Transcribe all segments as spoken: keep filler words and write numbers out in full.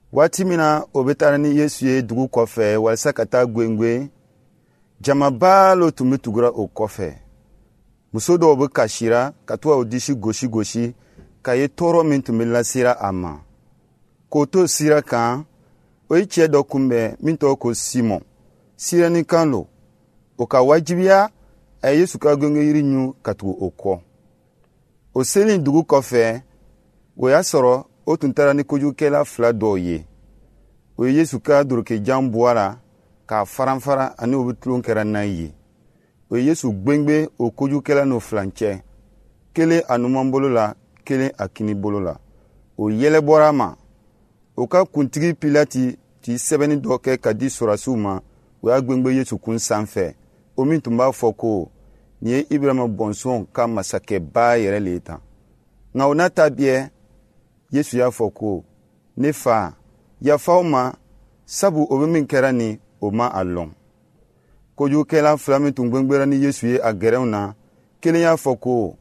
Wati mina obetarani Yesu ye dugu kɔfɛ walasa ka taa gwengwe. Jamaba lo tun bɛ tugura o kɔfɛ. Muso dɔw bɛ kasira ka to o disi gosi gosi ka ye tɔɔrɔ min tun bɛ lasera a ma. K'o to sira kan, o ye cɛ dɔ kunbɛn min tɔgɔ ko Simon. Sirani kan lo. O ka wajibiya a ye Yesu ka gwengwe yiri ɲu ka tugu o kɔ. O seli dugu kɔfɛ, o y'a sɔrɔ o tun taara ni kojugukɛla fila dɔw ye. O ye Yesu ka dorokejan bɔra k'a faranfara ani o bɛ tulon kɛra n'a ye. O ye Yesu gwengbe o kojugukɛla n'o filancɛ. Kelen a numan bolo la, kelen a kini bolo la. O yɛlɛ bɔra ma. O ka kuntigi Pilati ti sɛbɛnni dɔ kɛ ka di sɔrasiw ma. O y'a gwengbe Yesu kun sanfɛ. O min tun b'a fɔ ko ni ye Ibrahima bɔnsɔn ka masakɛba yɛrɛ le tan. Nka o n'a ta bɛɛ, Yesu y'a fɔ ko ne fa yafaw ma sabu o bɛ min kɛra ni o ma a lɔn. Kojugukɛla fila min tun gwengbera ni Yesu ye a gɛrɛnw na, kelen y'a fɔ ko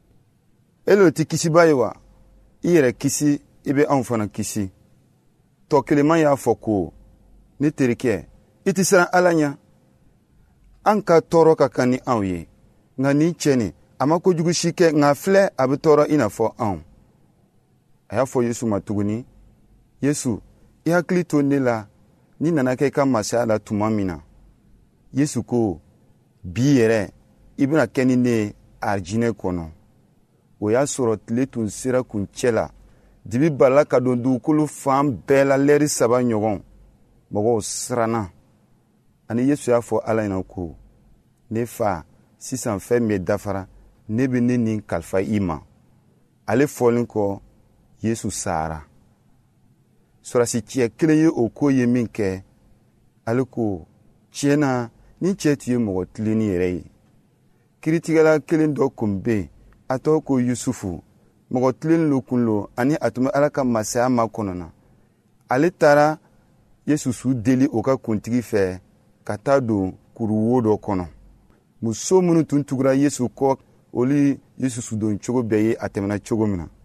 e lo ti kisiba ye wa? I yɛrɛ kisi i bɛ anw fana kisi. Tɔ kelenman y'a fɔ ko ne terikɛ i ti siran Ala ɲɛ. An ka tɔɔrɔ ka kan ni anw ye. Nka nin cɛ nin a ma kojugu si kɛ nka filɛ a bɛ tɔɔrɔ i n'a fɔ anw. A y'a fɔ Yesu ma tuguni, Yesu i hakili to ne la ni nana kɛ i ka masaya la tuma min na. Yesu ko bi yɛrɛ i bɛna kɛ ni ne ye arijinɛ kɔnɔ. O y'a sɔrɔ tile tun sera kun cɛ la. Dibi balala ka don dugukolo fan bɛɛ la lɛri saba ɲɔgɔn. Mɔgɔw siranna. Ani Yesu y'a fɔ Ala ɲɛna ko ne fa sisan fɛn min dafara ne bɛ ne nin kalifa i ma. Ale fɔlen kɔ Yesu sara. Sɔrasi cɛ kelen ye o ko ye min kɛ. Ale ko tiɲɛ na ni cɛ tun ye mɔgɔ tilenni yɛrɛ ye. Kiritigɛla kelen dɔ kun bɛ yen a tɔgɔ ko Yusufu. Mɔgɔ tilenni lo kun lo ani a tun bɛ Ala ka masaya ma kɔnɔna. Ale taara Yesu su deli o ka kuntigi fɛ ka taa don kuruwo dɔ kɔnɔ. Muso minnu tun tugura Yesu kɔ olu Yesu su don cogo bɛɛ ye a tɛmɛna cogo min na.